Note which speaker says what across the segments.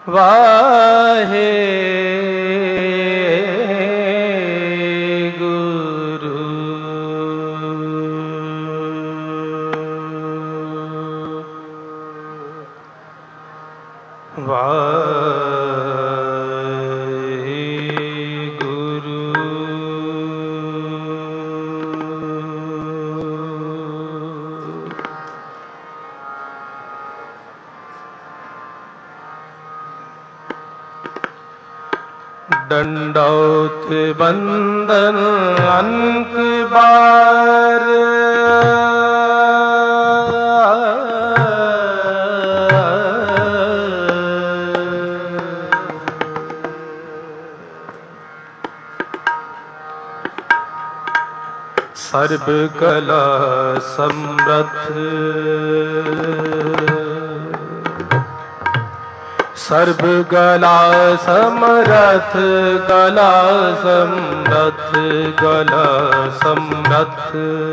Speaker 1: ਵਾਹਿ दंडौत बंदन अनक बार सर्ब कला समर्थ सर्ब गला समरथ गला समरथ गला समरथ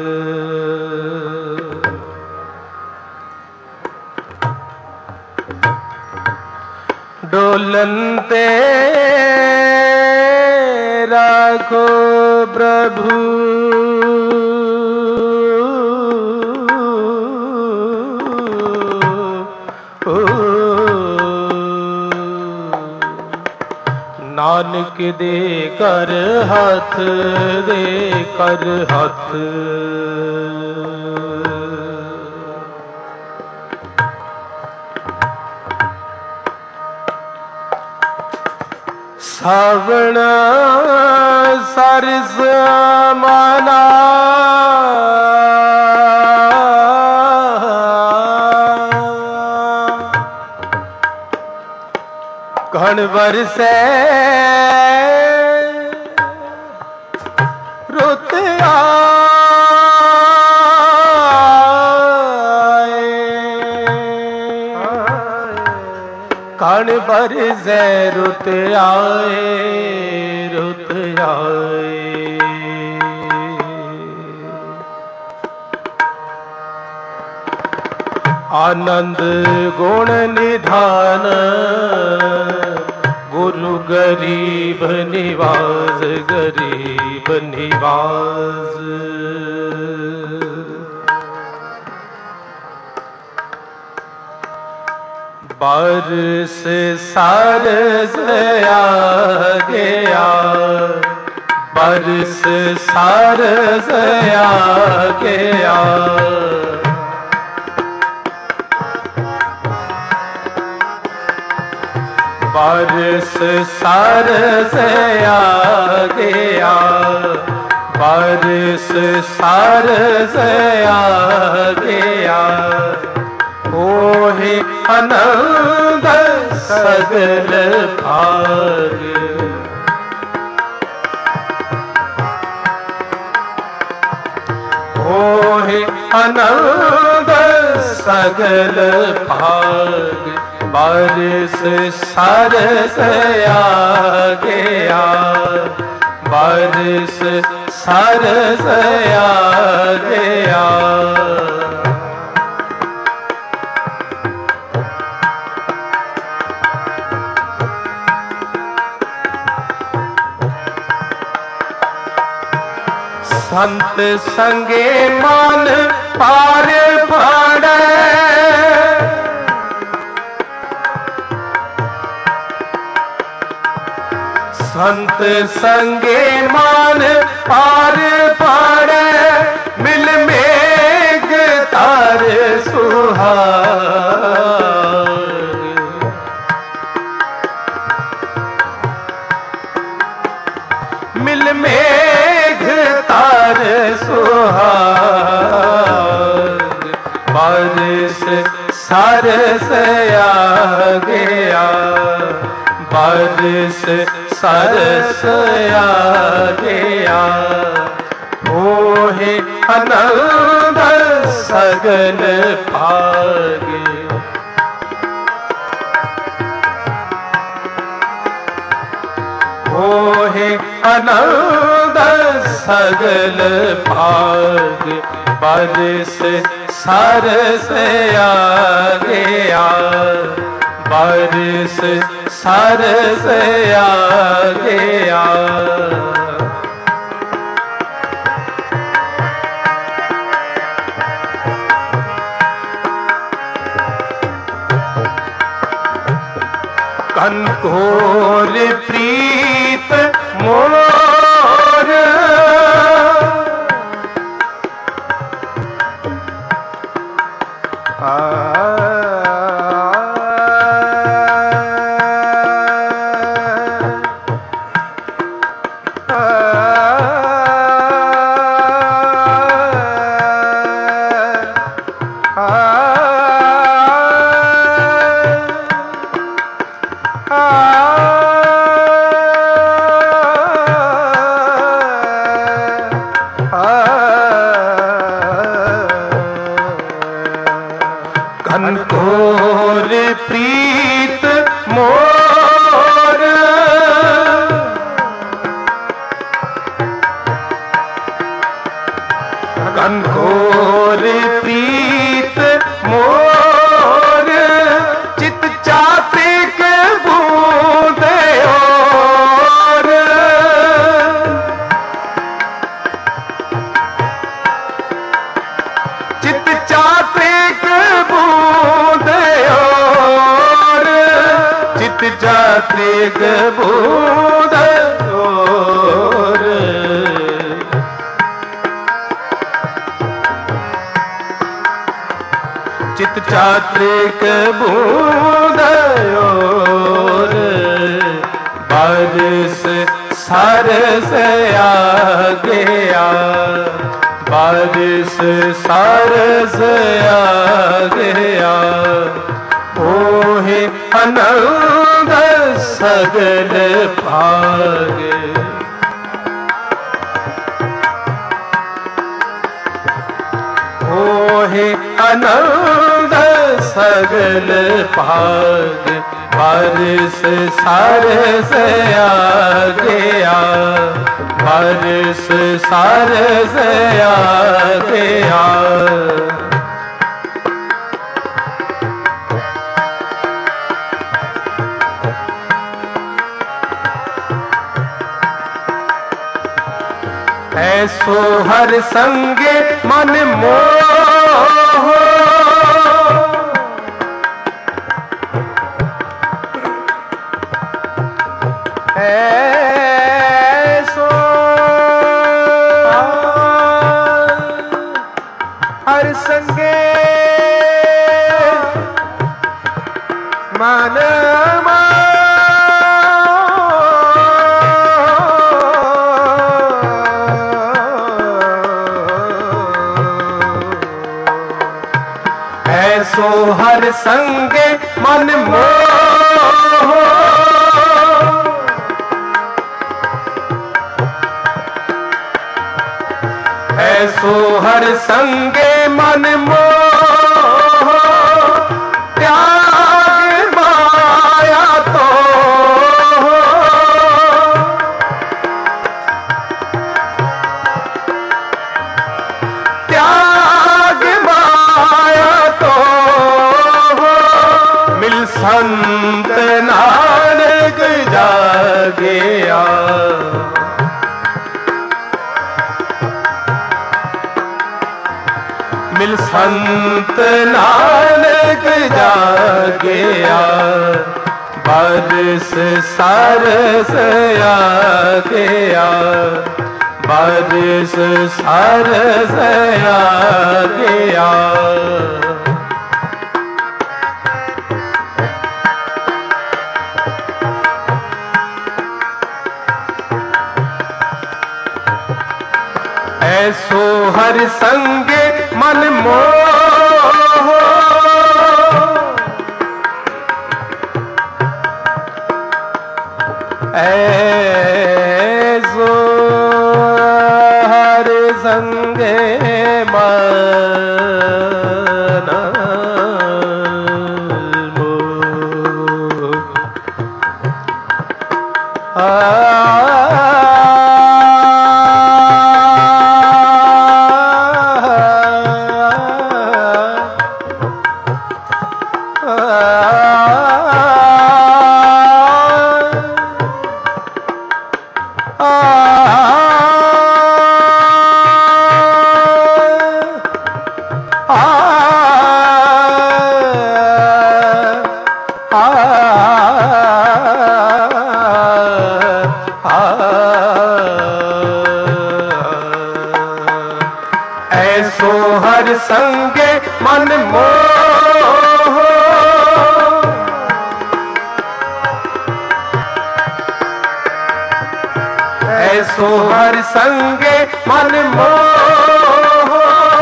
Speaker 1: डोलनते राखो प्रभु नानक दे कर हाथ दे कर हाथ सावण सरस माना घन बरसे रुत आए घन बरसे रुत आए रुत आए आनंद गुण निधान गुरु गरीब निवास गरीब निवास बरस सारस आ गया बरस सारस आ गया बारिश सारस आ गया बारिश सारस आ गया ओहे आनंद सगल भाग ओहे आनंद सगल भाग बारिश सारस आ गया बारिश सारस आ गया संत संगे मान पार पाड़े संत संगे मान पार पाड़े मिल मेघ तार सुहाग मिल मेघ तार सुहाग बारिश सारस आ गया बारिश सारस आ गया ओहे आनंद सगल भाग ओहे आनंद सगल भाग बारिश सारस आ गया बारिश सरस आ गया। घनघोर प्रीत मोर घनघोर प्रीत मोर घनघोर प्रीत मोर चित चात्रिक बूंदे और चित चात्रिक बूंदे और चित चात्रिक बूंदे और चित चात्रिक बूंद और बारिश सरस आ गया। बारिश सरस आ गया। ओहे आनंद सगल भाग। ओहे आनंद सगल भाग। बारिश सरस आ गया। बारिश सरस आ गया। ऐसो हर संगे मन मोह। ऐसो हर संगे मन ऐसो हर संगे मन मोह। ऐसो हर संगे मन मोह। त्याग माया तो त्याग माया तो मिल संत नानक जागया। मिल संत नानक जागया। बारिश सरस आ गया। बारिश सरस आ गया। ऐसो हर संगे मन मोह। ऐसो हर संगे मन मोह। संगे मन मोह, ऐसो हर संगे मन मोह,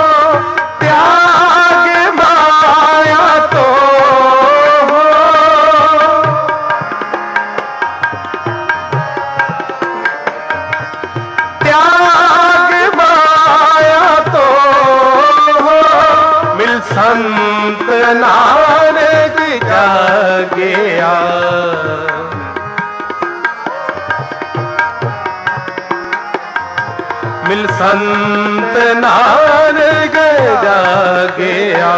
Speaker 1: त्याग माया तो संत नानक जागया, मिल संत नानक जागया,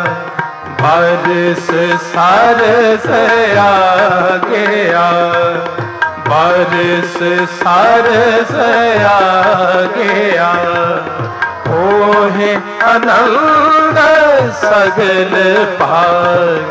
Speaker 1: बरस सरस आ गया, बरस सरस आ गया, ओहे आनंद सगल भाग,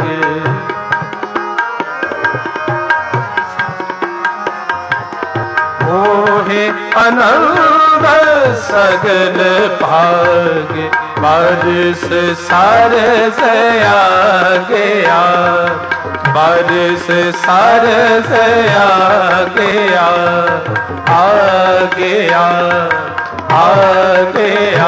Speaker 1: ओहे आनंद सगल भाग, बरस सरस आ गया, बरस सरस आ गया, आ गया, आ गया,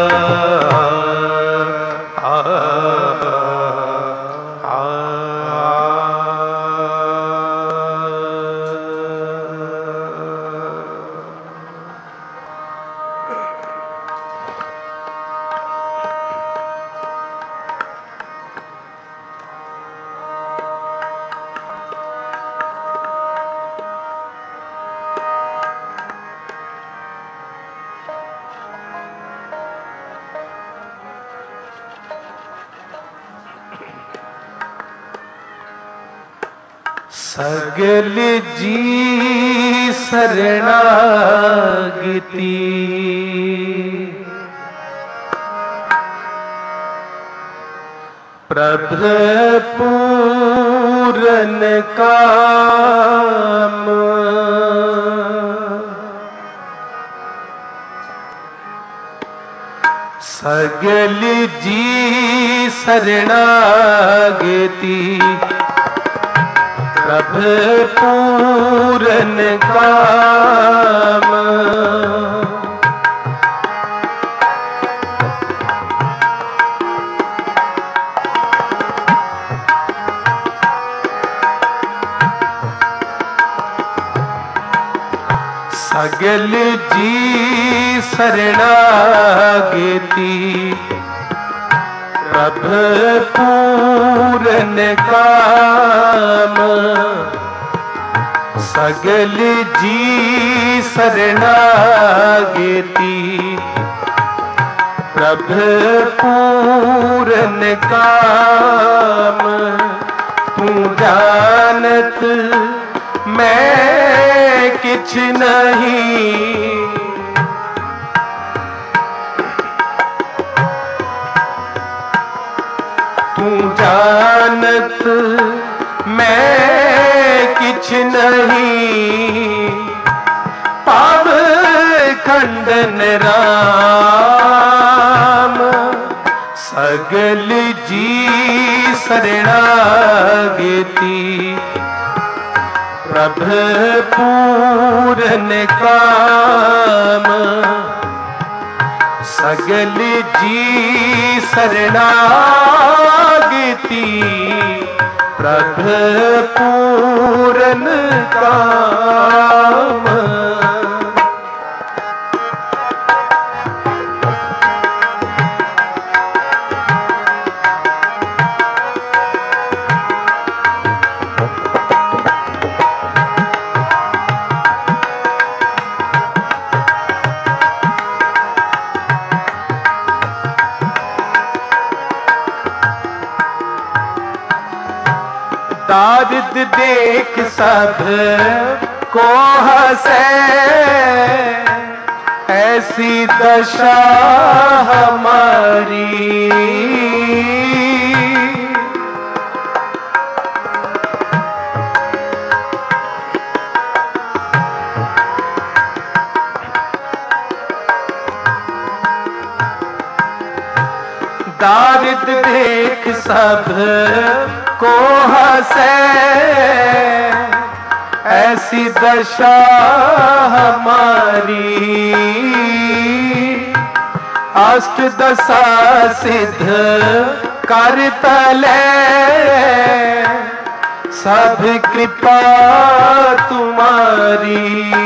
Speaker 1: सगल जी शरणागति, प्रभु पूरन काम, सगल जी शरणागति, प्रभु पूरन काम, सगल जी शरणागति, प्रभु पूरन काम, सगल जी शरणागति, प्रभु पूरन काम, तू जानत मैं किछ नहीं, तू जानत मैं किछ नहीं, पाव खंडन राम, सगल जी शरणागति, प्रभु पूरन काम, सगल जी शरणागति, प्रभु पूरन काम। दारिद देख सब को हंसे, ऐसी दशा हमारी, दारिद देख सब को हंसे, ऐसी दशा हमारी। अष्ट दशा सिद्ध कर तले, सब कृपा तुम्हारी।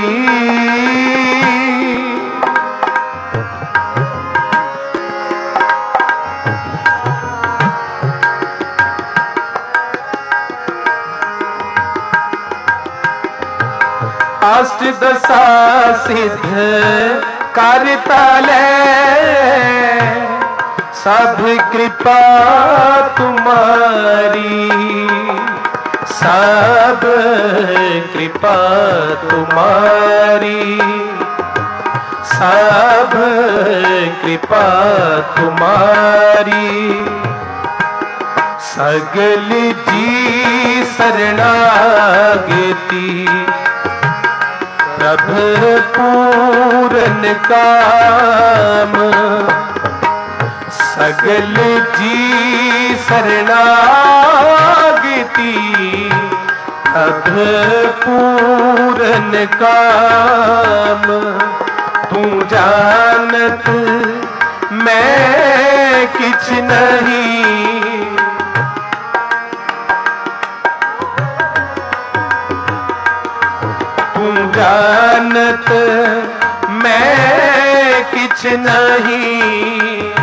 Speaker 1: अष्ट दशा सिद्ध कर तले, सब कृपा तुम्हारी। सब कृपा तुम्हारी, सब कृपा तुम्हारी। सगल जी शरणागति, प्रभु पूरन काम। सगल जी शरणागति, प्रभु पूरन काम। तू जानत मैं किछ नहीं, तू जानत मैं किछ नहीं।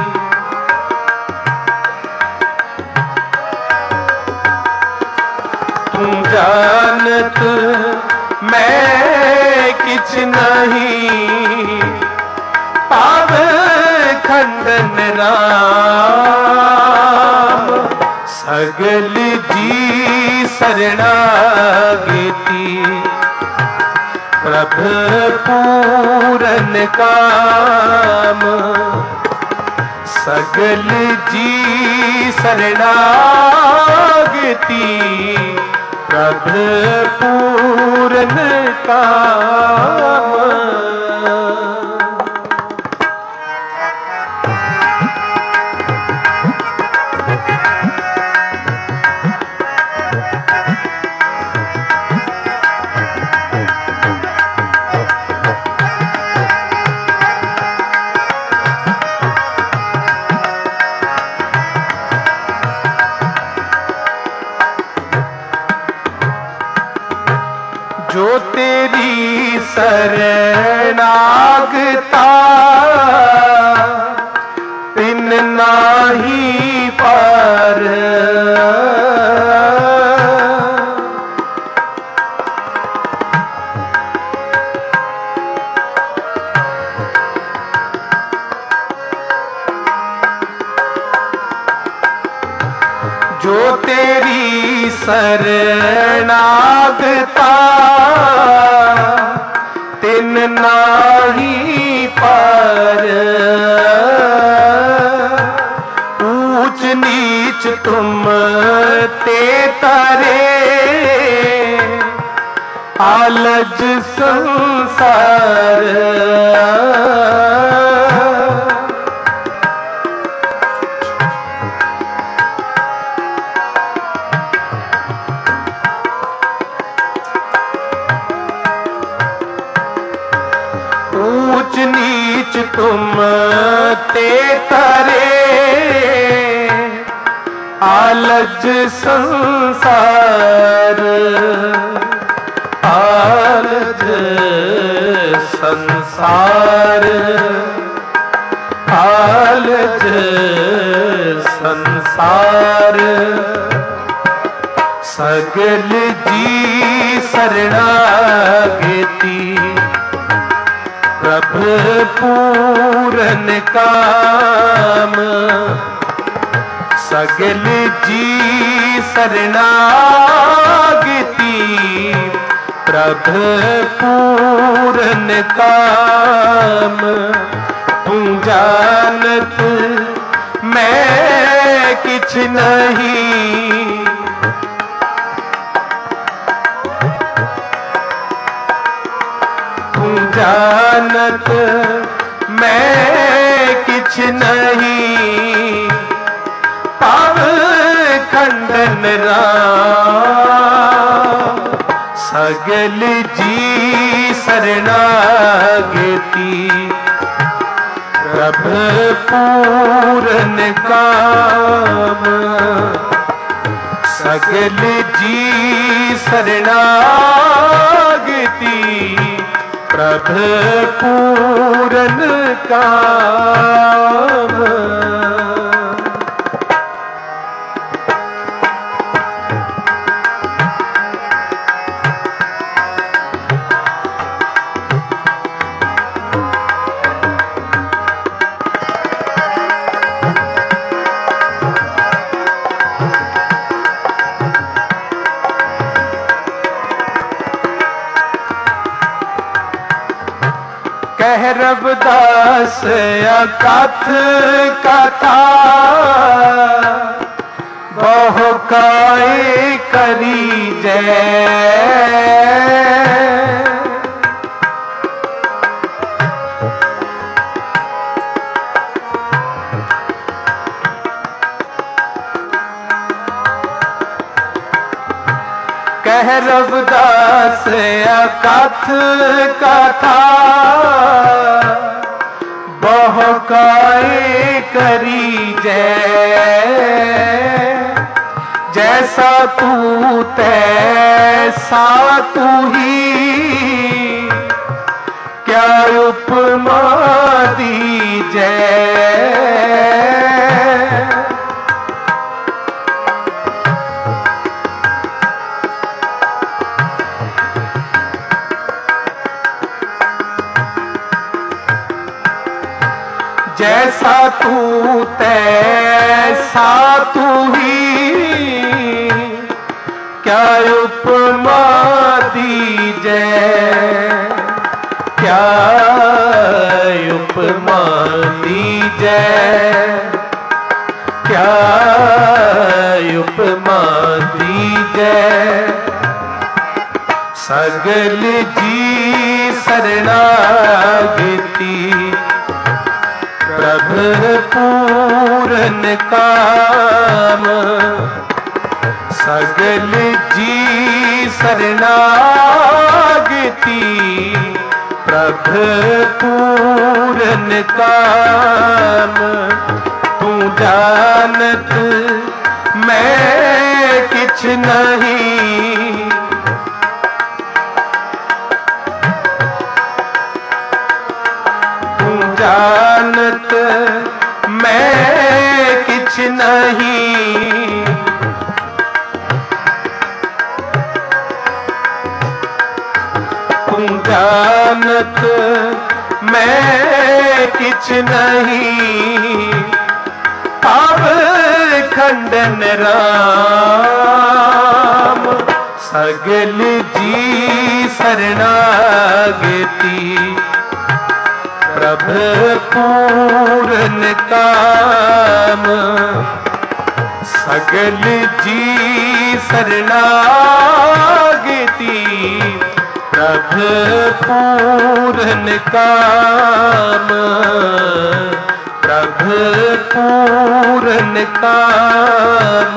Speaker 1: तू जानत मैं किछ नहीं। पाव खंडन राम, सगल जी शरणागति, प्रभु पूरन काम। सगल जी शरणागति, प्रभु पूरन काम। जो तेरी शरणागता, तिन नाही पार। जो तेरी शरणागता, तिन नाही पार। ऊंच नीच तुम ते तारे, आलज संसार। ऊंच नीच तुम ते तारे, आलज संसार। आलज संसार, आलज संसार। सगल जी शरणागति, प्रभु पूरन काम। सगल जी शरणागति, प्रभु पूरन काम। तू जानत मैं किछ नहीं, तू जानत मैं किछ नहीं। खंडन राम, सगल जी शरणागति प्रभ पूरन काम। सगल जी शरणागति प्रभ पूरन काम। कह रविदास अकथ कथा, बहु काय करी जय। कह रविदास अकथ कथा, बहु काय करी जय। जैसा तू तैसा तू ही, क्या उपमा दीजै। जैसा तू तैसा तू ही, क्या उपमा दीजै। क्या उपमा दीजै, क्या उपमा दीजै। सगल जी शरणागति प्रभ पूरन काम। सगल जी शरणागति प्रभ पूरन काम। तू जानत मैं किछ नहीं, जानत मैं किछ नहीं। तुम जानत मैं किछ नहीं। अब खंडन राम, सगल जी शरणागति प्रभ पूरन काम। सगल जी शरणागति प्रभ पूरन काम। प्रभ पूरन काम।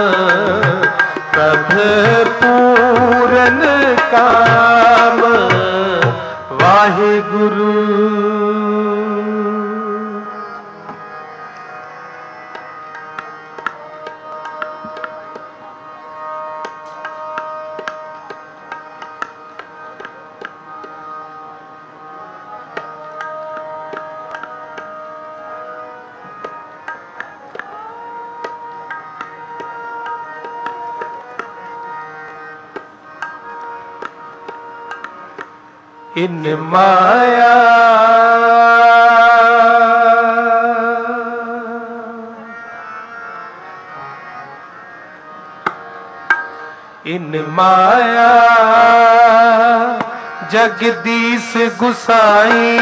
Speaker 1: प्रभ पूरन काम। वाहिगुरु। इन माया इन माया जगदीश गुसाई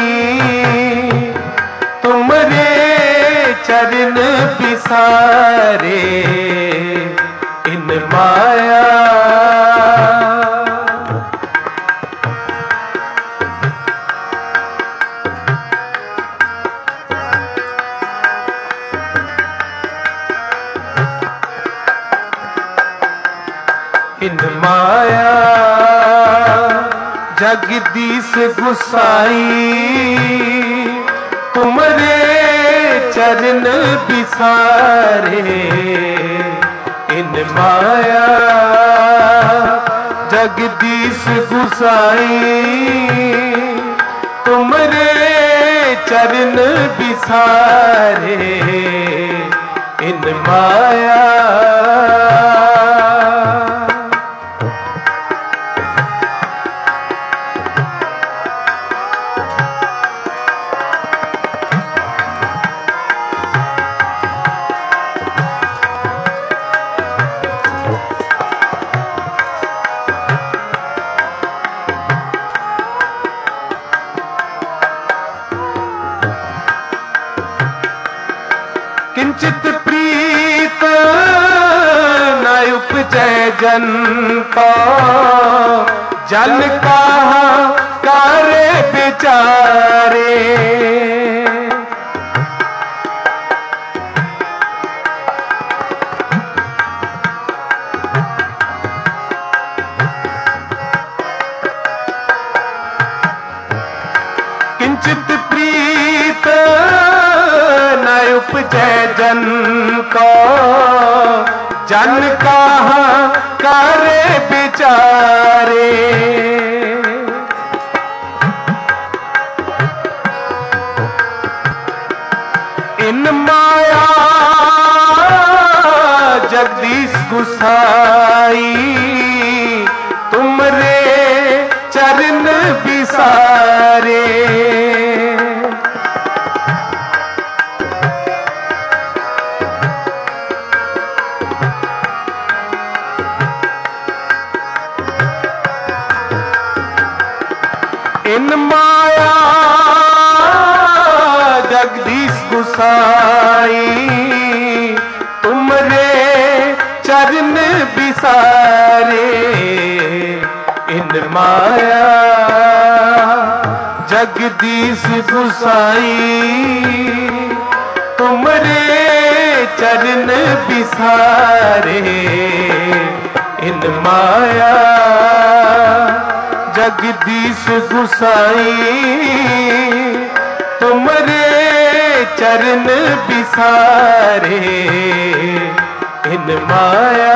Speaker 1: तुमरे चरण बिसारे इन माया माया जगदीश गुसाई तुमरे चरण बिसारे इन माया जगदीश गुसाई तुमरे चरण बिसारे इन माया। किंचित प्रीत न उपजय जन को जन कहा करे बेचारे किंचित प्रीत उपजय जन को जन कहा करे बेचारे इन माया जगदीश गुसाई तुमरे चरण बिसारे इन माया जगदीश गुसाई तुमरे चरण बिसारे इन माया जगदीश गुसाई तुमरे चरण बिसारे इन माया जगदीश गुसाई तुमरे चरण बिसारे इन माया।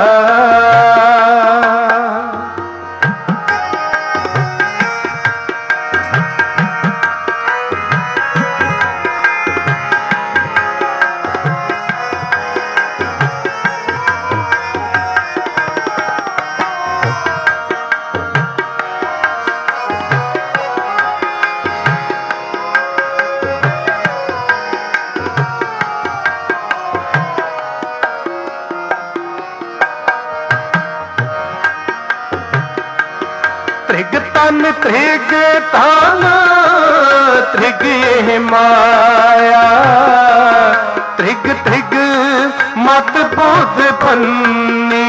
Speaker 1: त्रिग तन त्रिग तन त्रिग ये माया त्रिग त्रिग मत बुध पन्नी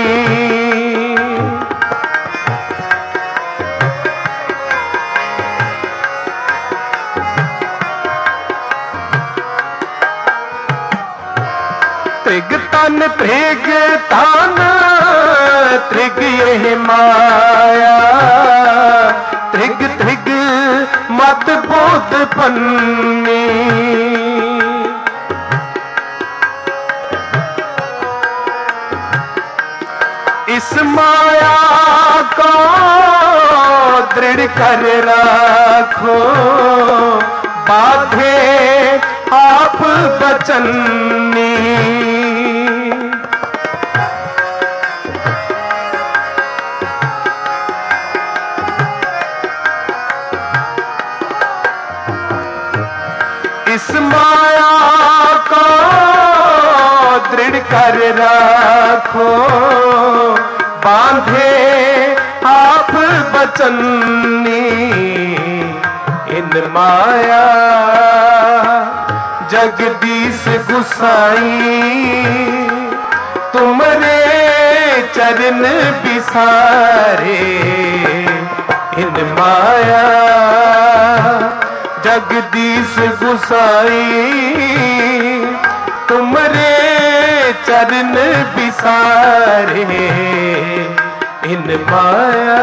Speaker 1: त्रिग तन त्रिग तन त्रिग ये माया त्रिग त्रिग मत बोध पन्नी इस माया को दृढ़ कर रखो बाधे आप बचन्नी इस माया को दृढ़ कर रखो बांधे आप बचन्नी इन माया जगदीश गुसाई तुमरे चरण बिसारे इन माया जगदीश गुसाई तुमरे चरण बिसारे इन माया।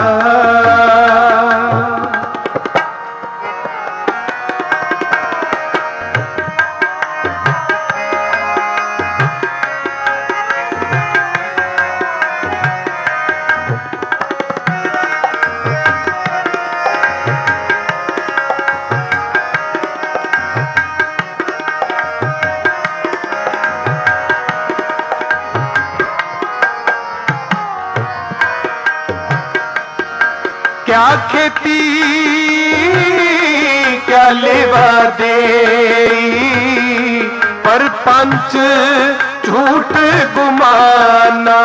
Speaker 1: क्या खेती क्या लेवा दे, पर पंच झूठ गुमाना।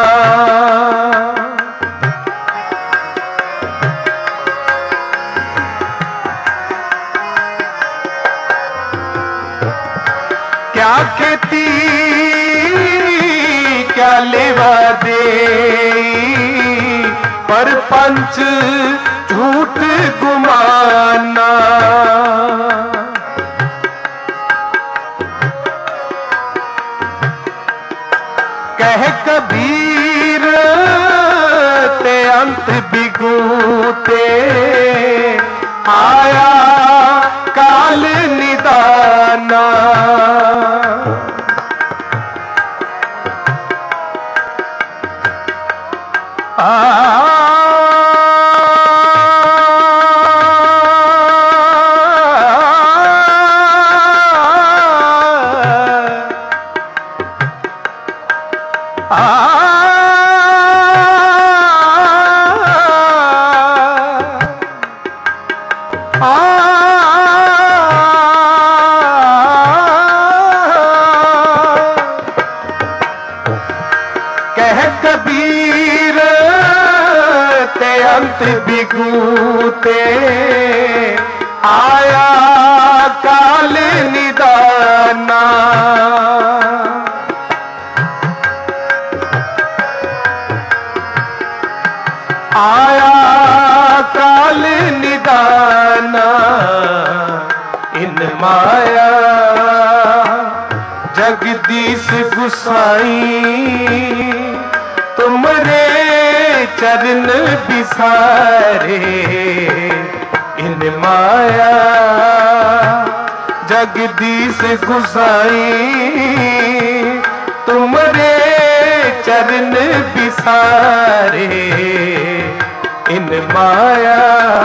Speaker 1: क्या खेती क्या लेवा दे, पर पंच झूठ गुमाना। कह कबीर ते अंत बिगूते, आया काल निदाना। कह कबीर ते अंत बिगूते, आया काल निदाना। आया काल निदाना। इन माया जगदीश गुसाई, तुमरे चरण बिसारे। इन माया जगदीश गुसाई, तुमरे चरण बिसारे। इन माया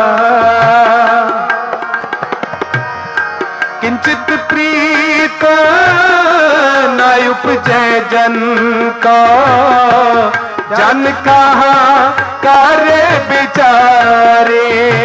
Speaker 1: किंचित प्रीत न उपजै जन का, जन कहाँ करे बिचारे।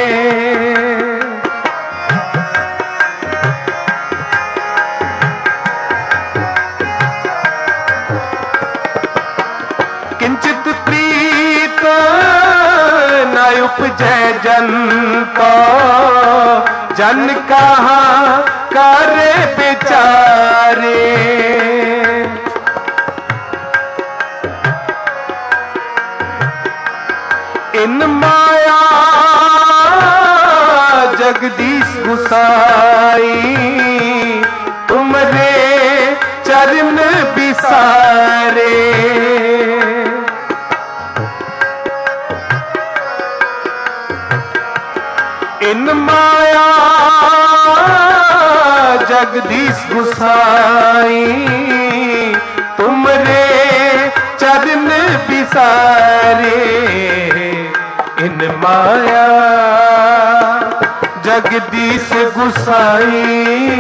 Speaker 1: किंचित प्रीत न उपजै जन का, जन कहाँ करे बिचारे। इन माया जगदीश गुसाई, तुमरे चरण बिसारे। इन माया जगदीश गुसाई, तुमरे चरण बिसारे। इन माया जगदीश गुसाई,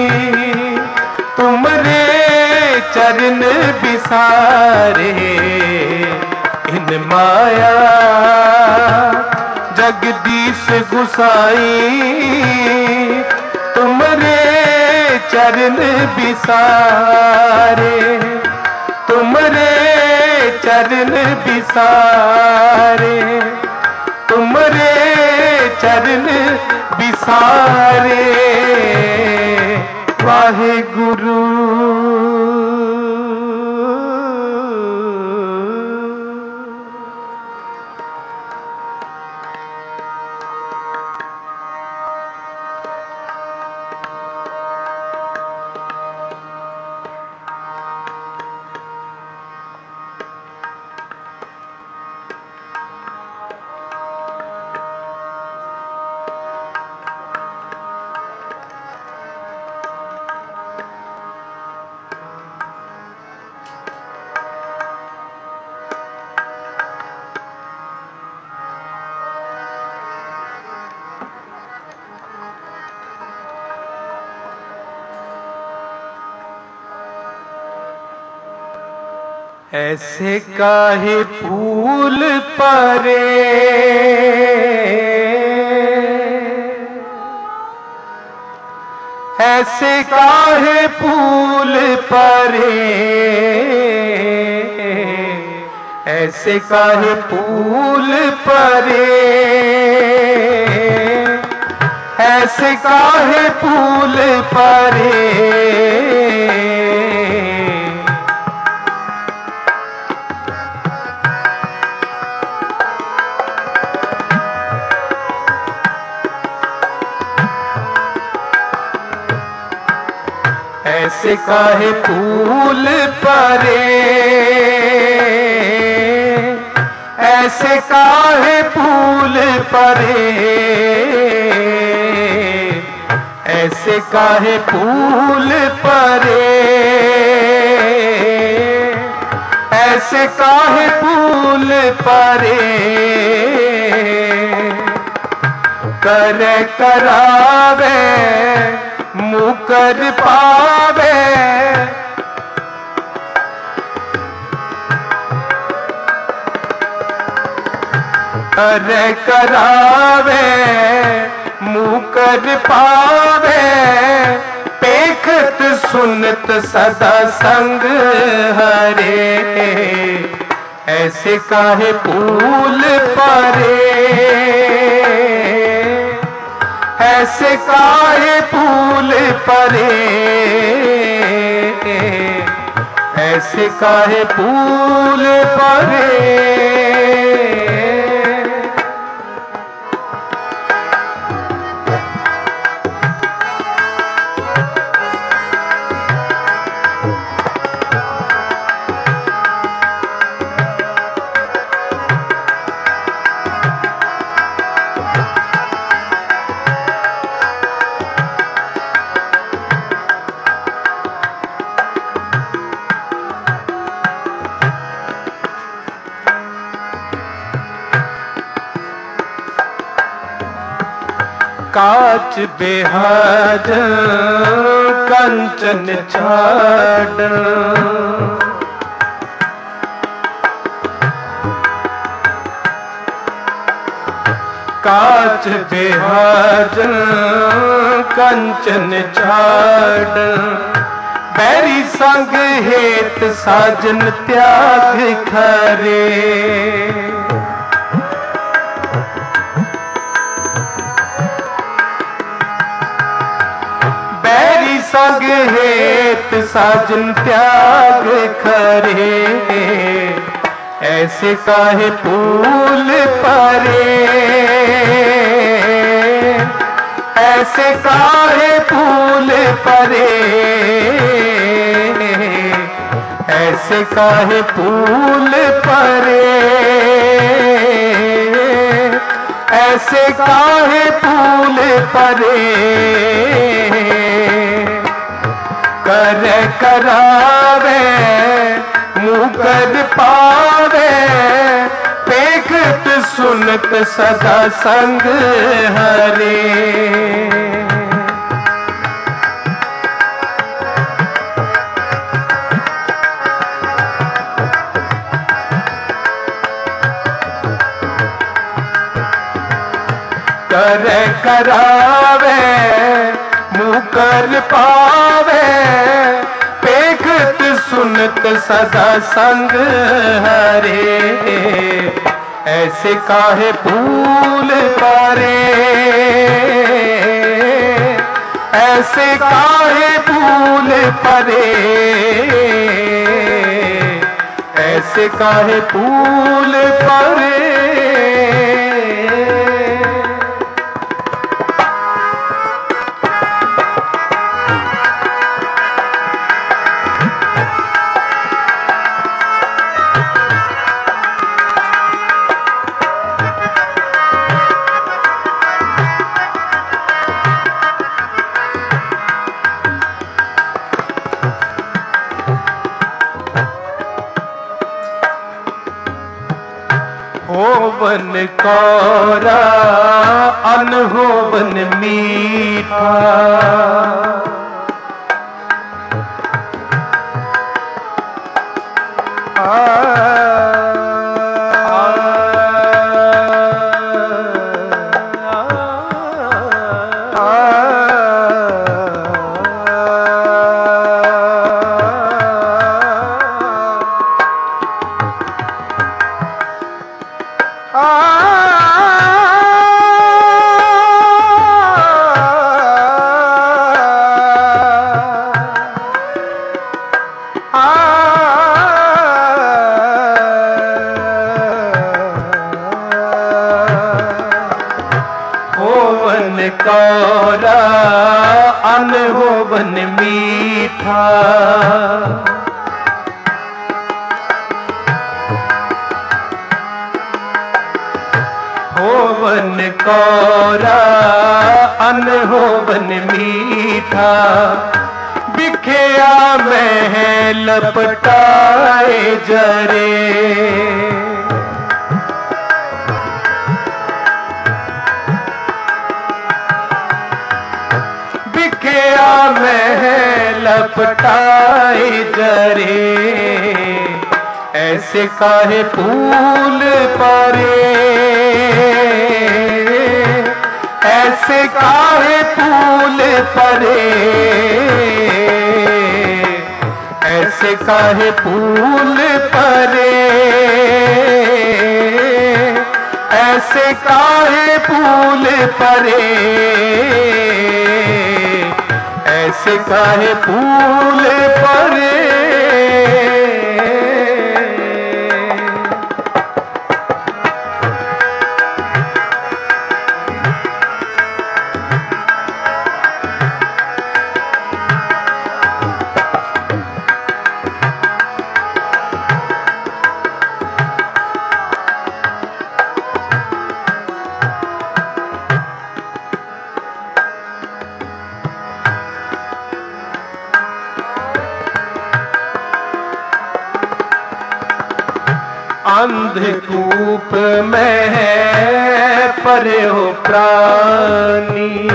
Speaker 1: तुमरे चरण बिसारे। इन माया जगदीश गुसाई, तुमरे चरण बिसारे। तुमरे चरण बिसारे। तुमरे चरण बिसारे। वाहे गुरु। ऐसे काहे फूल परे, ऐसे काहे फूल परे, ऐसे काहे फूल परे, ऐसे काहे फूल परे। ऐसे काहे फूल परे, ऐसे काहे फूल परे, ऐसे काहे फूल परे, ऐसे काहे फूल परे। कर करावे मुकर पावे, कर करावे मुकर पावे, पेखत सुनत सदा संग हरे। ऐसे काहे फूल परे, ऐसे काहे फूल परे, ऐसे काहे फूल परे। काच बेहार कंचन छाड़, काच बेहार कंचन छाड़, बैरी संग हेत साजन त्याग खरे। संग हेत साजन त्याग खरे, ऐसे काहे फूल परे, ऐसे काहे फूल परे, ऐसे काहे फूल परे, ऐसे काहे फूल परे। कर करावे मुकर पावे, पेखत सुनत सदा संग हरे। कर करावे मुकर पावे, पेखत सुनत सदा संग हरे। ऐसे काहे फूल परे, ऐसे काहे फूल परे, ऐसे काहे फूल परे। होवन कौरा अनहोवन मीठा, होवन कौरा अन होवन मीठा, होवन कौरा अन होवन मीठा, बिखया में लपटाए जरे। बिखया में लपटाए जरे, ऐसे काहे फूल परे, ऐसे काहे फूल परे, ऐसे काहे फूल परे, ऐसे काहे फूल परे, ऐसे काहे फूल परे। अंधकूप में है परे हो प्राणी,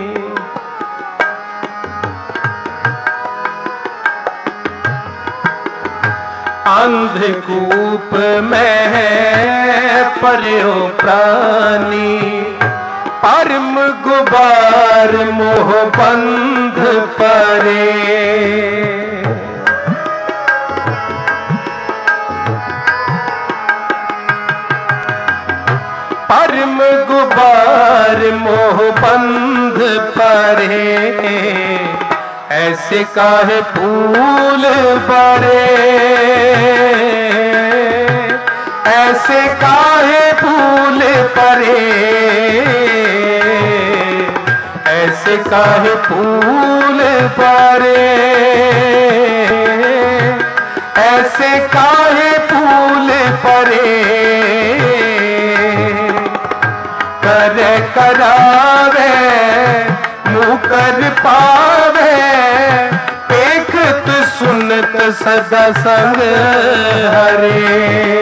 Speaker 1: अंधकूप में है परे हो प्राणी, परम गुबार मोह बंध परे। परम गुबार मोह बंध परे, ऐसे काहे फूल बरे, ऐसे काहे फूल परे, ऐसे काहे फूल परे, ऐसे काहे फूल परे। कर करावे मुकर पावे, देखत सुनत सदा संग हरे।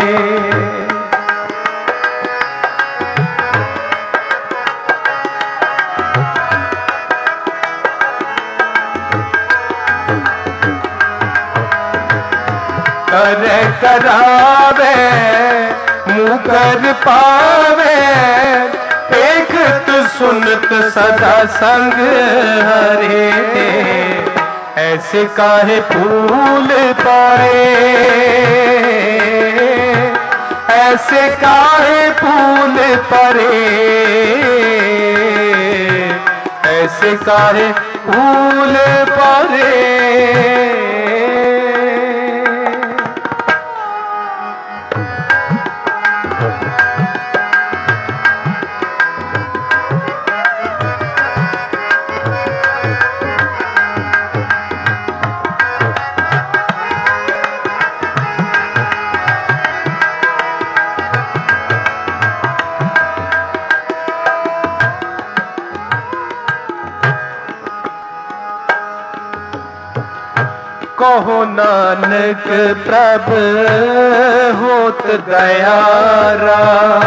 Speaker 1: कर करावे मुकर पावे, देखत सुनत सदा संग हरे, ऐसे काहे फूल परे, ऐसे काहे फूल परे, ऐसे काहे फूल परे। कहो नानक प्रभ होत दयारा,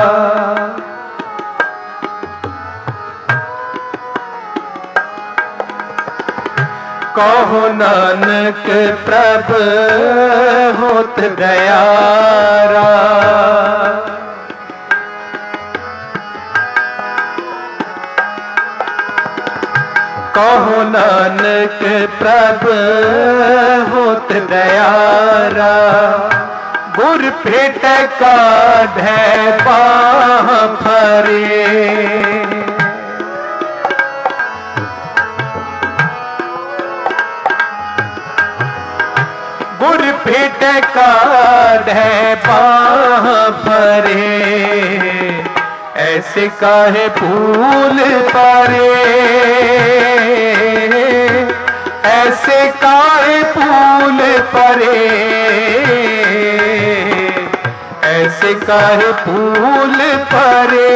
Speaker 1: कहो नानक प्रभ होत दयारा, कहो नानक प्रभ होत दयारा, गुर भेट काढ़ै बाह फरे, गुर भेट काढ़ै बाह फरे, ऐसे काहे फूल परे, ऐसे काहे फूल परे, ऐसे काहे फूल परे,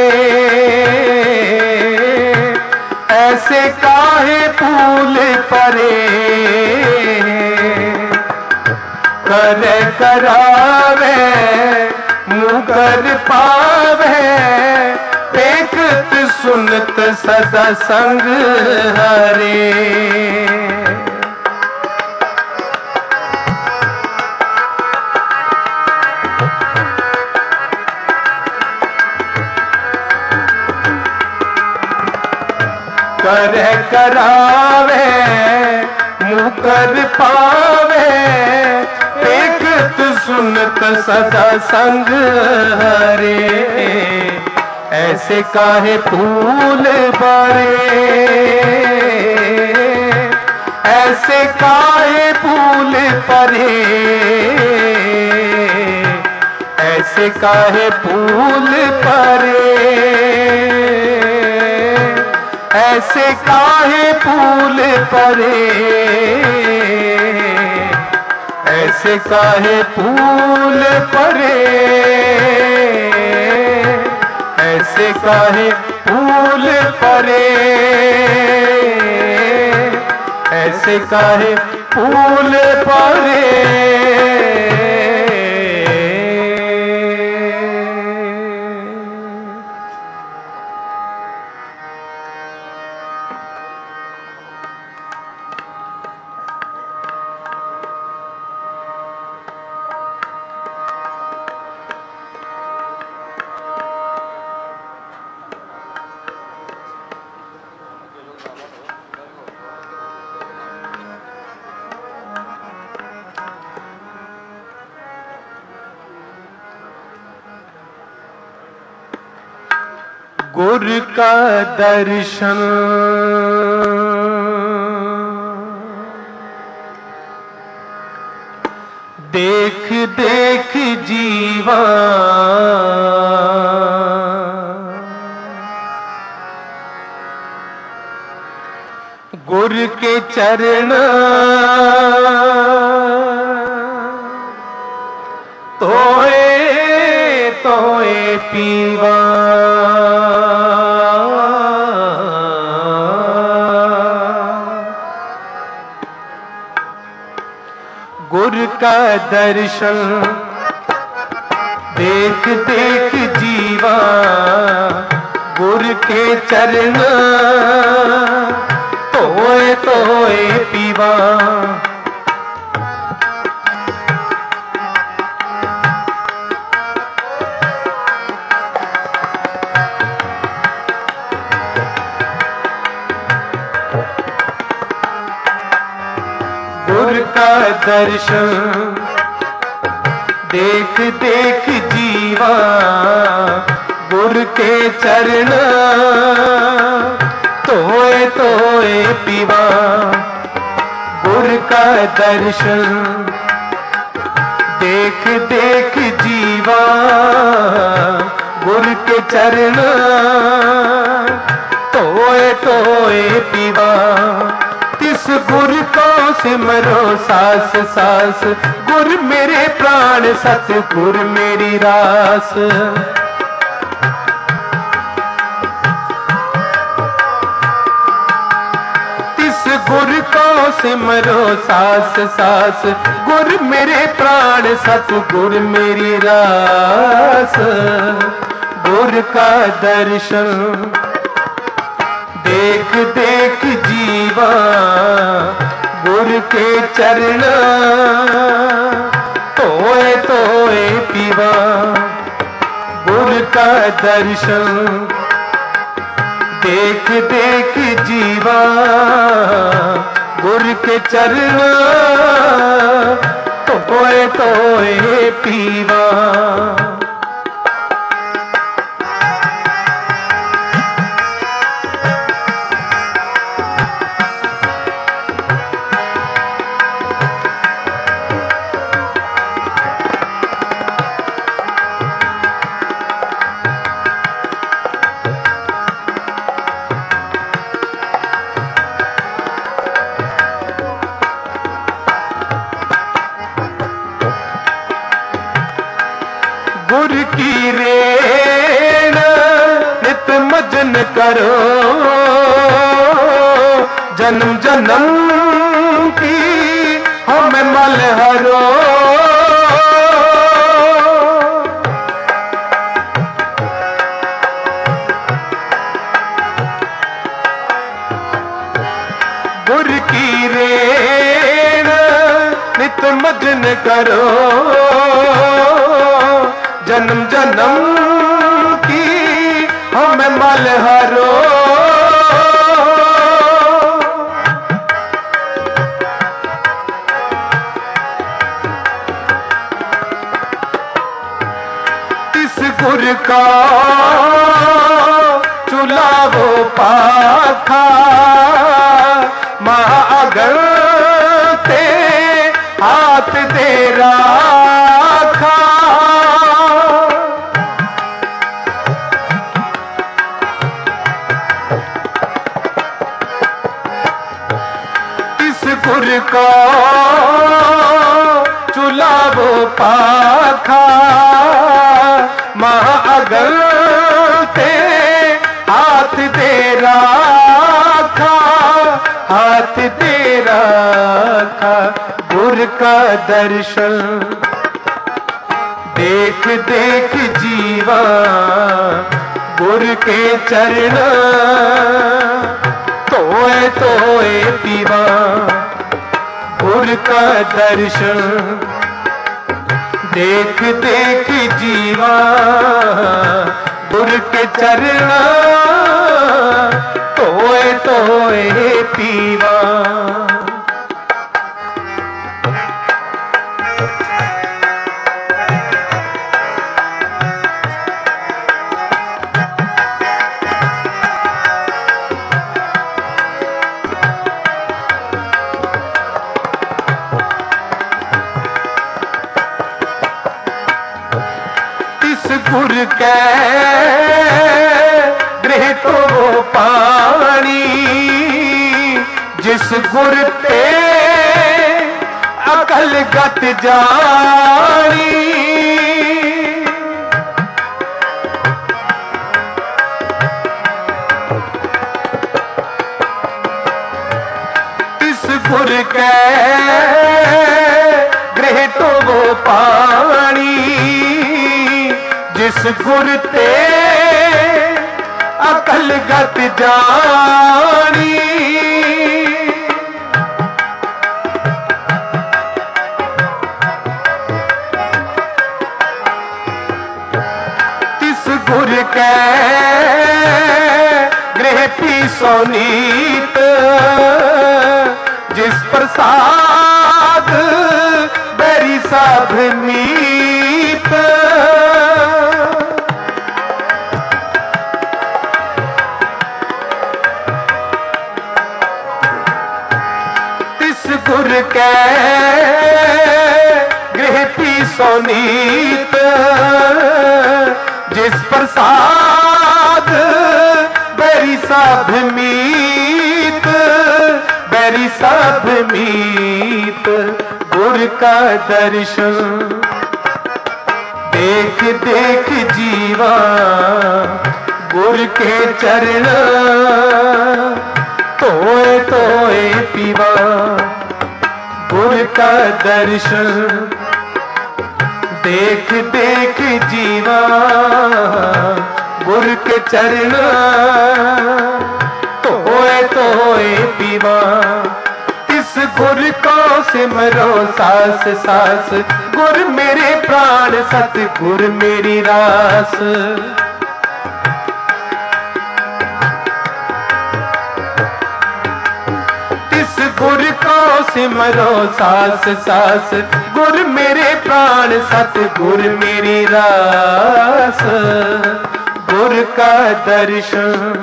Speaker 1: ऐसे काहे फूल परे। कर करावे मुकर पावे, देखत सुनत सदा संग हरे। कर करावे मुकर पावे, देखत सुनत सदा संग हरे। ऐसे काहे फूल परे, ऐसे काहे फूल परे, ऐसे काहे फूल परे, ऐसे काहे फूल परे, ऐसे काहे फूल परे, ऐसे काहे फूल परे, ऐसे काहे फूल परे। गुरु का दर्शन देख देख जीवा, गुरु के चरण तोए तोए पीवा। गुरु का दर्शन देख देख जीवा, गुरु के चरण तोए तोए पीवा। गुरु का दर्शन देख देख जीवा, गुरु के चरण तोए तोए पीवा। गुरु का दर्शन देख देख जीवा, गुरु के चरण तोए तोए पीवा। तिस गुरु को सिमरो सास सास, गुरु मेरे प्राण सतगुर मेरी रास। तिस गुरु को सिमरो सास सास, गुरु मेरे प्राण सतगुर मेरी रास। गुरु का दर्शन देख देख जीवा, गुरु के चरण तोए तोए पीवा। गुरु का दर्शन देख देख जीवा, गुरु के चरण तोए तोए पीवा। करो, जन्म जन्म की हमें मल हरो। गुर की रेण नित मग्न करो, जन्म जन्म की हमें मल हरो। तिस गुर का चुलावो पाखा, महाअगल ते हाथ दे राखा। तिस गुर का चुलावो पाखा, महाअगल ते हाथ दे राखा, हाथ दे राखा। गुर का दर्शन देख देख जीवा, गुर के चरण तोए तोए पीवा। गुर का दर्शन देख देख जीवा, गुर के चरण तोए तोए पीवा। गुर के गृह तो पानी, जिस गुर पे अकल गत जानी। इस गुर के गृह तो पानी, जिस गुर ते अकल गत जानी। तिस गुर के गृह पीसो नीत, जिस प्रसाद बैरी सब मीत। गुर के गृह पीसो नीत, जिस प्रसाद बैरी सब मीत, बैरी सब मीत। गुर का दर्शन देख देख जीवा, गुर के चरण तोए तोए पीवा। गुर का दर्शन देख देख जीवा, गुर के चरण तोए तोए पीवा। इस गुर को सिमरो सास सास, गुर मेरे प्राण सत, गुर मेरी रास। गुर को सिमरो सास सास, गुर मेरे प्राण सत, गुर मेरी रास। गुर का दर्शन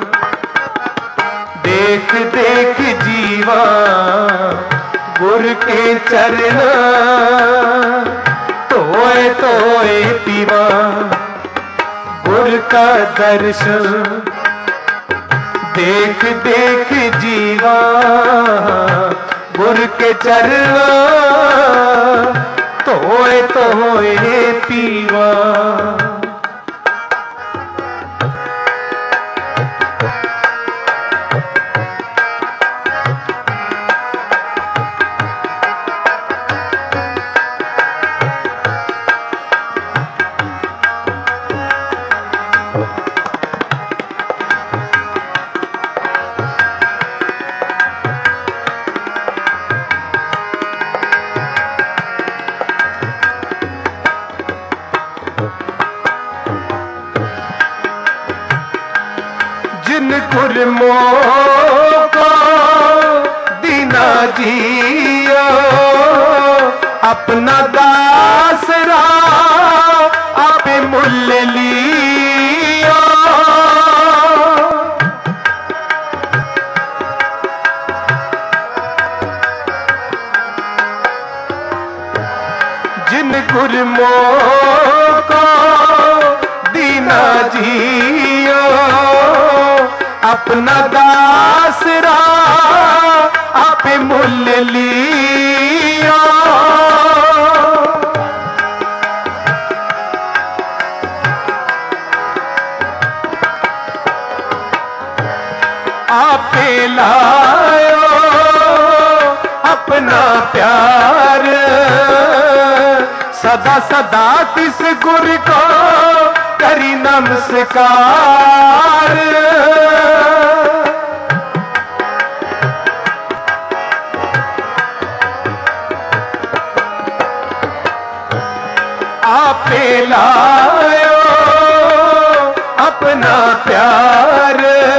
Speaker 1: देख देख जीवा, गुर के चरण तोए तोए पीवा। गुर का दर्शन देख देख जीवा, गुर के चरण तोए तोए पीवा। जिन गुरमों को दीना जियो, अपना दासरा आपे मुल लियो। जिन गुरमों को दीना जियो, अपना दासरा आपे मुल लियो। आपे लायो अपना प्यार, सदा सदा किस गुर को करी नमस्कार। आपे लायो अपना प्यार,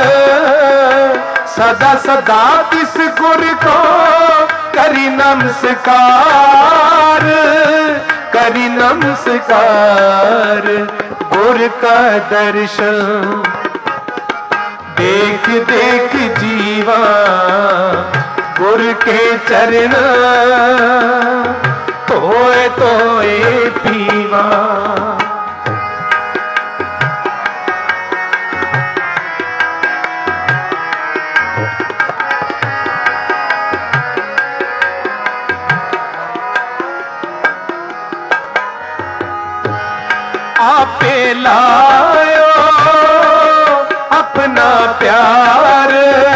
Speaker 1: सदा सदा किस गुर को करी नमस्कार, करी नमस्कार। गुर का दर्शन देख देख जीवा, गुर के चरण तोए तोए पीवा। आपे लायो अपना प्यार,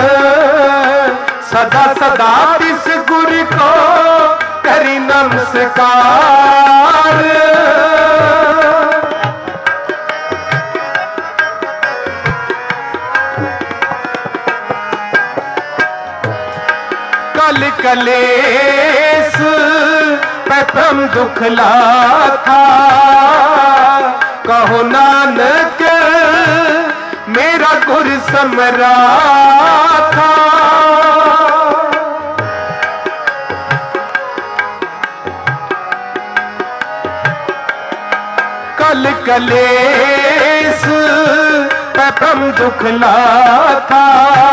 Speaker 1: सदा सदा इस गुर को करी नमस्कार। कल कलेस प्रथम दुख लाथा, कहो नानक मेरा गुर समराथा। कल कलेस प्रथम दुख लाथा,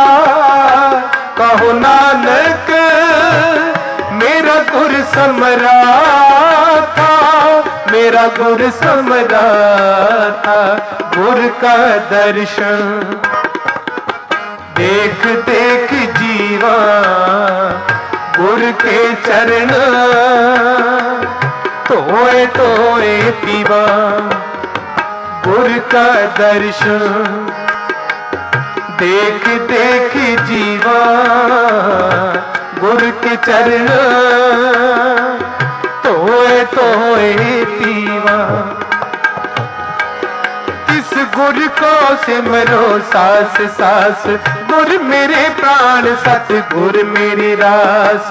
Speaker 1: कहो नानक मेरा गुर समराथा, मेरा गुर समराथा। गुर का दर्शन देख देख जीवा, गुर के चरण तोए तोए पीवा। गुर का दर्शन देख देख जीवा, गुर के चरण तोए तोए पीवा। इस गुर को सिमरो सास सास, गुर मेरे प्राण सत गुर मेरी रास।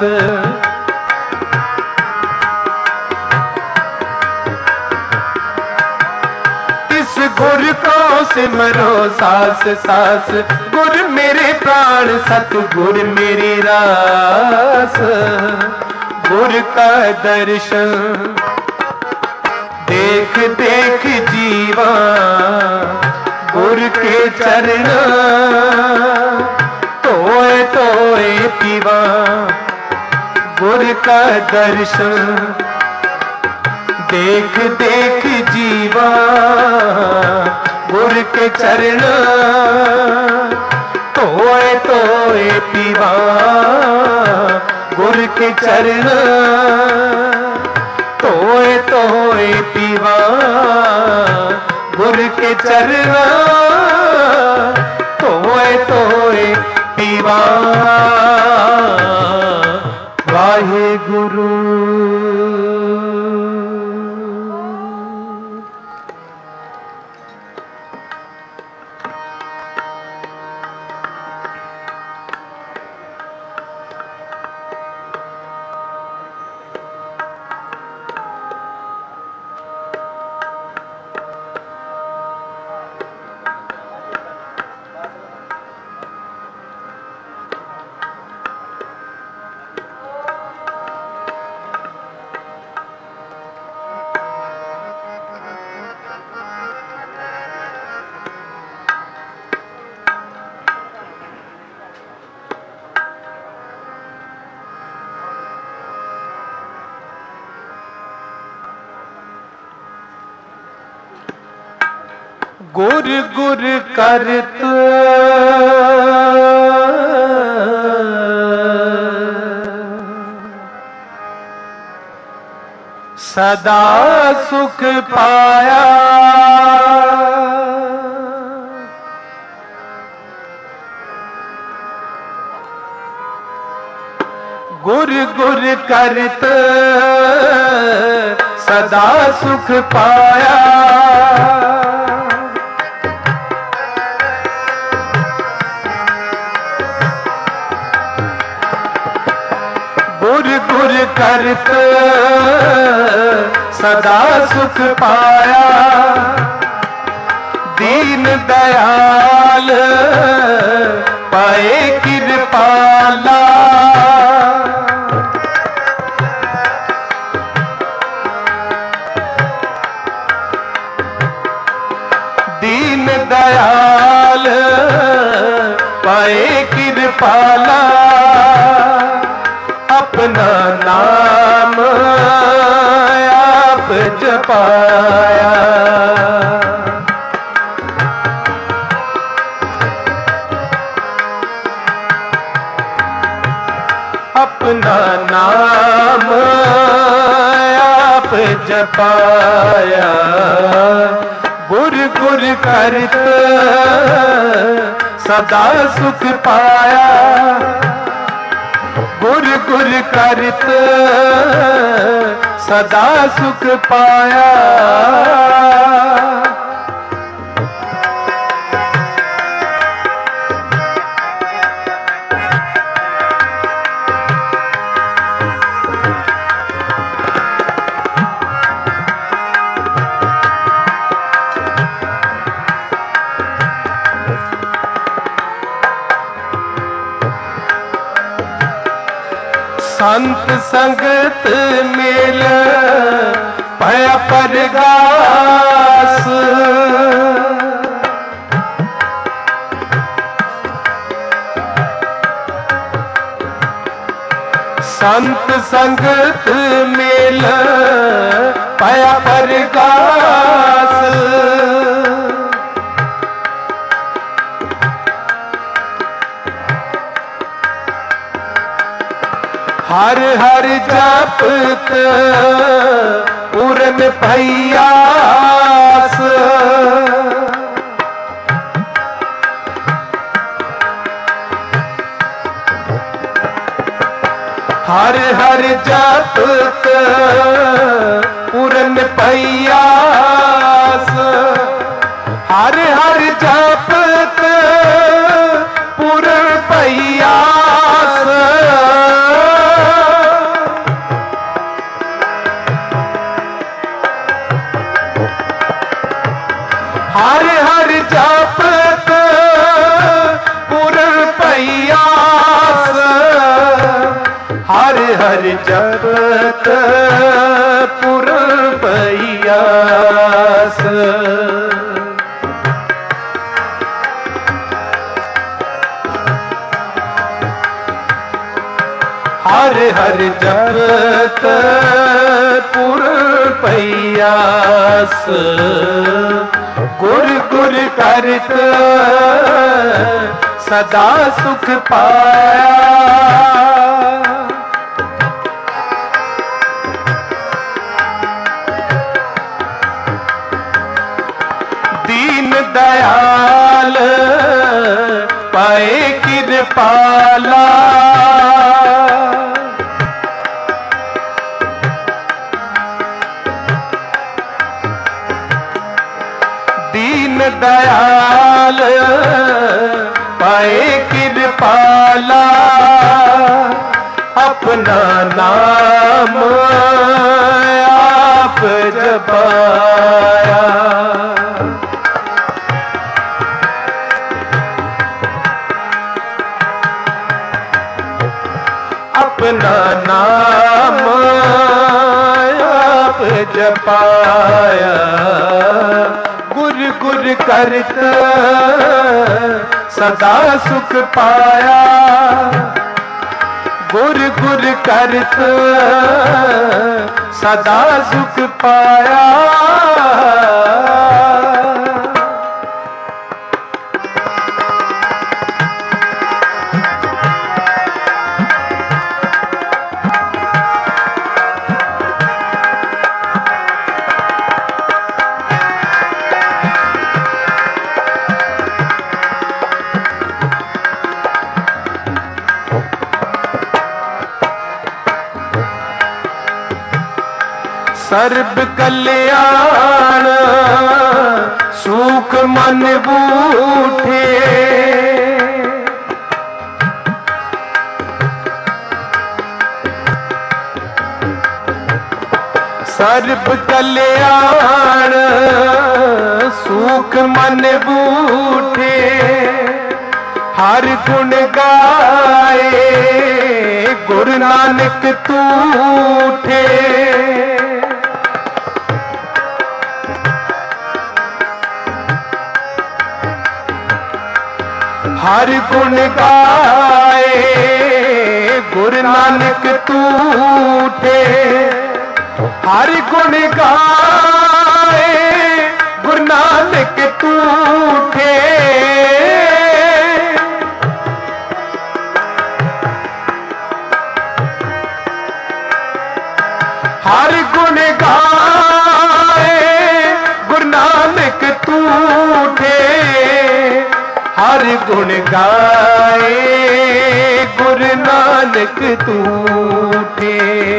Speaker 1: इस गुर को सिमरो सास सास, गुर मेरे प्राण सत गुर मेरी रास। गुर का दर्शन देख देख जीवा, गुर के चरण तोए तोए पीवा। गुर का दर्शन देख देख जीवा, गुर के चरण तोए तोए पीवा। गुर के चरण तोए तोए पीवा। गुर के चरण तोए तोए पीवा। वाहे गुरु। गुर गुर करत सदा सुख पाया। गुर गुर करत सदा सुख पाया। गुर गुर करत सदा सुख पाया। दीन दयाल पाए कृपाला। दीन दयाल पाए कृपाला। अपना नाम आप जपाया। अपना नाम आप जपाया। गुर गुर करत सदा सुख पाया। गुर गुर करत सदा सुख पाया। संत संगत मेल भया परगास। संत संगत मेल भया परगास। हर हर जपत पूरन भैयास। हर हर जपत पूरन भैयास। हर हर जपत पूरन भैयास। हर हर जपत पूरन भैयास। हर हर जपत पूरन भैयास। हर हर जपत पूरन भैयास। गुर गुर करत सदा सुख पाया। दीन दयाल पाए कृपाला। दीन दयाल पाए कृपाला। अपना नाम आप जपाया। अपना नाम आप जपाया। गुर गुर करत सदा सुख पाया। गुर गुर करत सदा सुख पाया। सर्ब कल्याण सुख मन बूठे। सर्ब कल्याण सुख मन बूठे। हर गुण गाए गुरु नानक तूठे। हर गुण गाए गुरु नानक तूठे। हर गुण गाए गुरु नानक तूठे। हर गुण गाए गुरु नानक तूठे। हर गुण गाए गुरु नानक तूठे।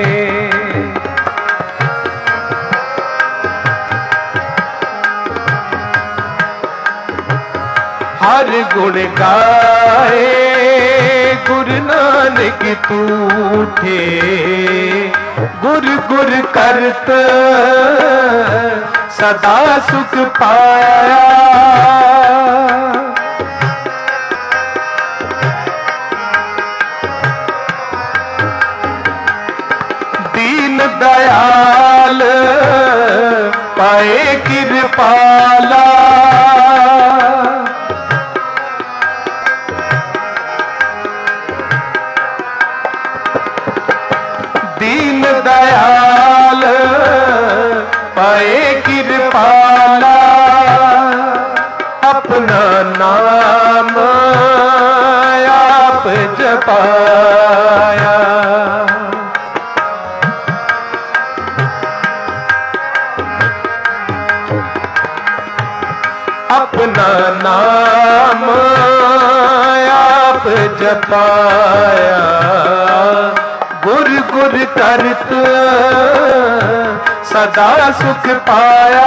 Speaker 1: हर गुण गाए गुरु नानक तूठे। गुरु गुरु करत सदा सुख पाया। दीन दयाल पाए कृपाला। दीन दयाल पाए कृपाला। अपना नाम आप जपाया। अपना नाम आप जपाया। गुरु गुरु करत सदा सुख पाया।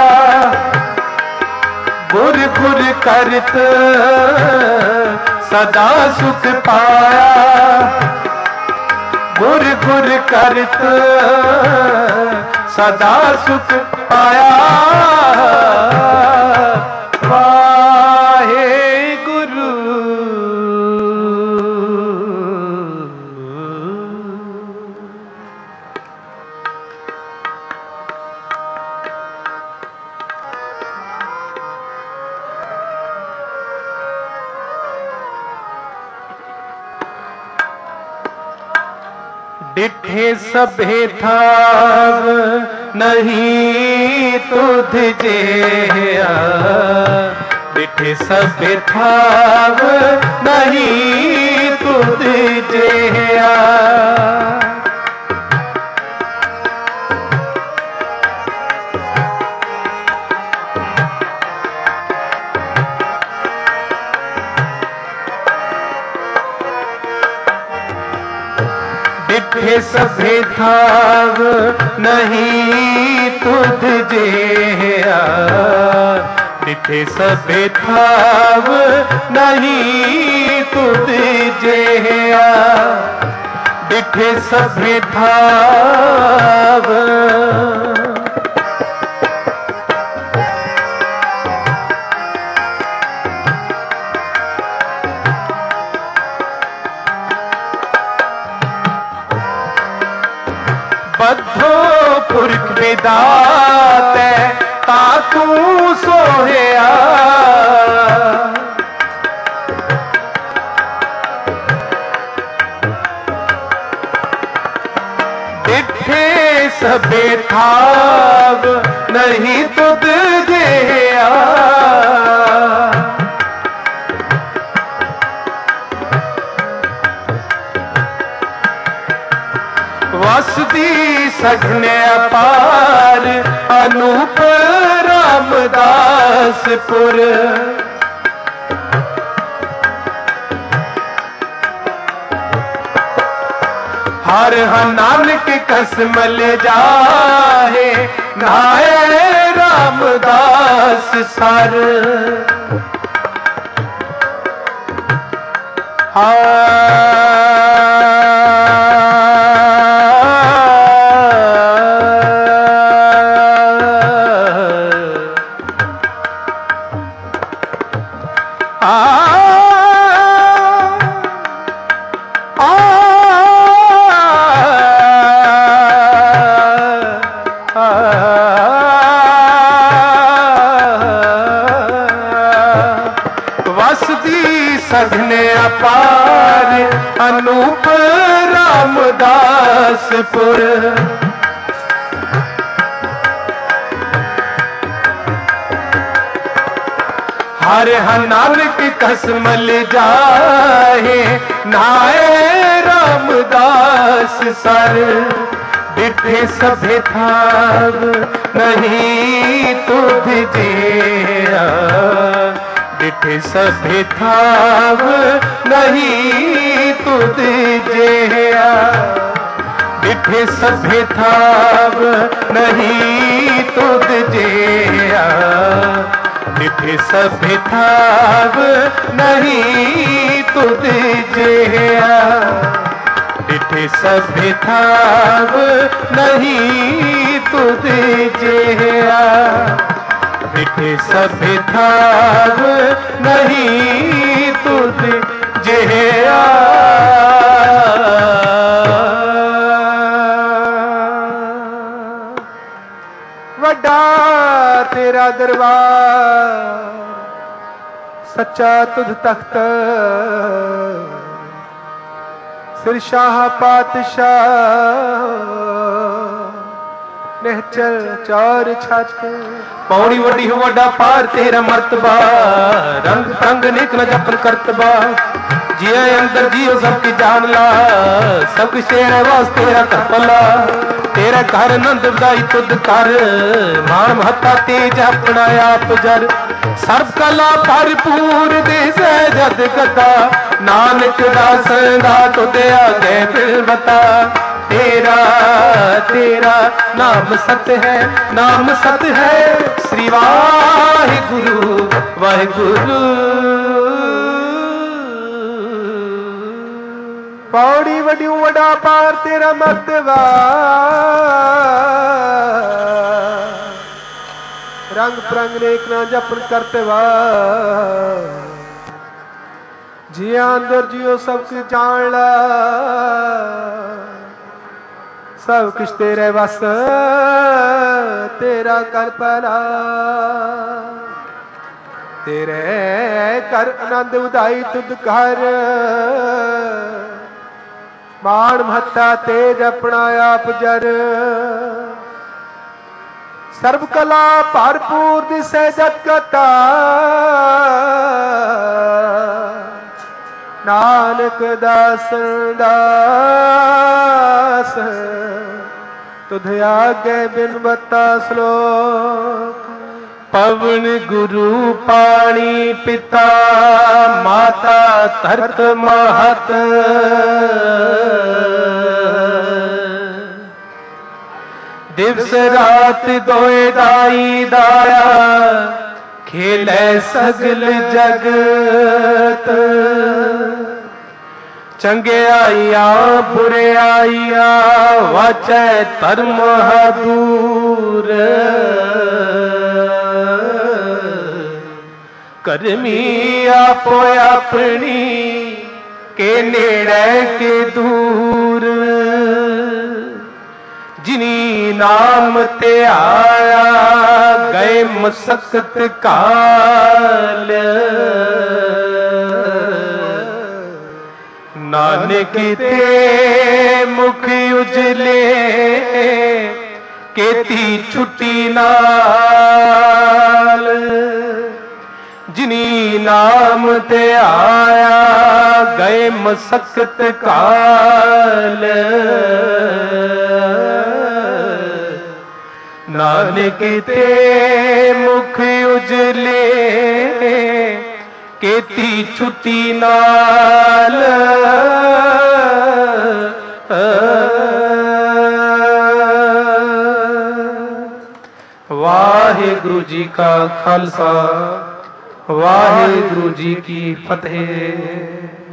Speaker 1: गुरु गुरु करत सदा सुख पाया। गुरु गुरु करत सदा सुख पाया। वाहे गुरु। डिठे सभे थाव नहीं तुध जेया। डिठे सभे थाव नहीं तुध जेया। डिठे सभे थाव नहीं तुध जेया। डिठे सभे थाव नहीं तुध जेया। डिठे सभे थाव बद्धो पुरख विदात ता तू सोहया। डिठे सबे थाव नहीं तुद जेया। वसदी सघने अपार अनूप रामदासपुर। हर नानक कसम ले जाहे नाए रामदास सर। सघने अपार अनूप रामदासपुर। हर नानक कसम ले जाहे नाए रामदास सर। डिठे सभे थाव नहीं तुध जिया, डिठे सभे थाव नहीं तुध जिया, डिठे सभे थाव नहीं तुध जिया, डिठे सभे थाव नहीं तुध जिया, डिठे सभे थाव नहीं तुध जिया, डिठे सभे थाव नहीं तुध जिया। वड्डा तेरा दरबार सच्चा तुझ तख्त, सिर शाह पातशाह निहचल चार छत। पौड़ी वड्डी हो वड्डा पार तेरा मर्तबा, रंग रंग नेक न जपन करतबा। जिया अंदर जियो सबकी जान ला, सब शेर वास तेरा करपला। तेरा घर नंद बधाई तुद कर, मान महता तेज अपना आप जर। सर्व कला भरपूर दे जद गदा, नानक दास दा तुद आगे बिलवता। तेरा तेरा नाम सत्य है, नाम सत्य है, श्री वाहिगुरु वाहिगुरु। पौड़ी वड्डी वड्डा पार तेरा मर्तबा, रंग परंग नेक ना जपन करतवा। जिया अंदर जियो सब कुछ जान ला, सब कुछ तेरे वस तेरा कर पला। तेरे कर आनंद उदाई तुद कर, मान महत्ता तेज अपना आप जर। सर्व कला भरपूर दिसे जत कता, नानक दास दास तुध आगे बिन बता श्लोक। पवन गुरु पानी पिता माता धरत महत, दिवस रात दोए दाई दाया, खेले सगल जगत। चंगे आइया बुरे आइया, वाचे धर्म दूर। करमी आपो अपनी के नेड़े के दूर। जिनी नाम ते आया गए मसकत काल। नानक ते मुख उजले केती छुट्टी नाल। जिनी नाम ते आया गए मसकत काल। नानक ते मुख उजले केती छुट्टी नाल। वाहिगुरु जी का खालसा वाहिगुरु जी की फतेह।